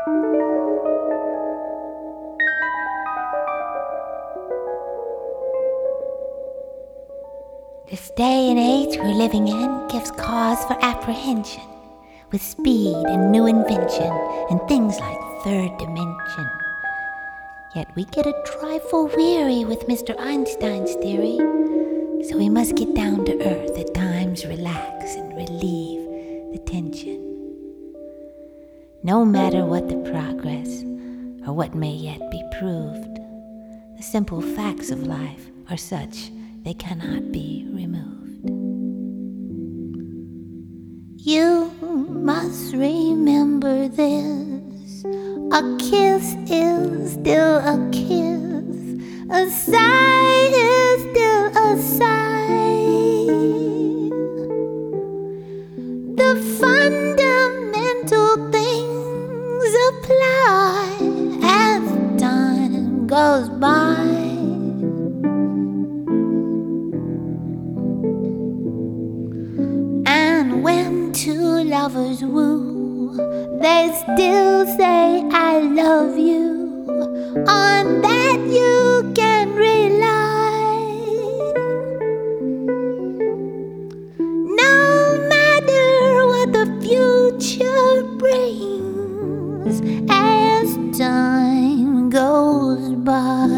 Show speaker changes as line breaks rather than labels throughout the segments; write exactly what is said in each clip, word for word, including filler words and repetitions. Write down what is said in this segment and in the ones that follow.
This day and age we're living in gives cause for apprehension, with speed and new invention and things like third dimension. Yet we get a trifle weary with Mister Einstein's theory, so we must get down to earth at times, relax and relieve the tension. No matter what the progress or what may yet be proved, the simple facts of life are such they cannot be removed. You must remember this: a kiss is still a kiss, a sigh is still a sigh. The fundamental things apply as time goes by. Two lovers woo, they still say I love you. On that you can rely. No matter what the future brings as time goes by.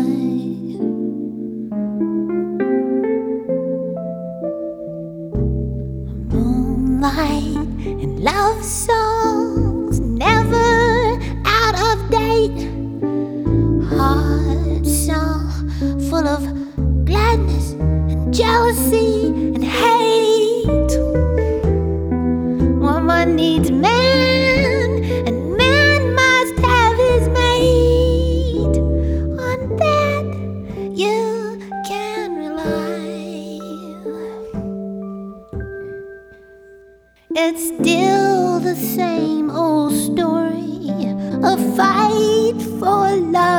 Moonlight and love songs, never out of date. Heart song full of gladness and jealousy and hate. Woman needs man, and man must have his mate. On that you can rely. It's still the same old story, a fight for love.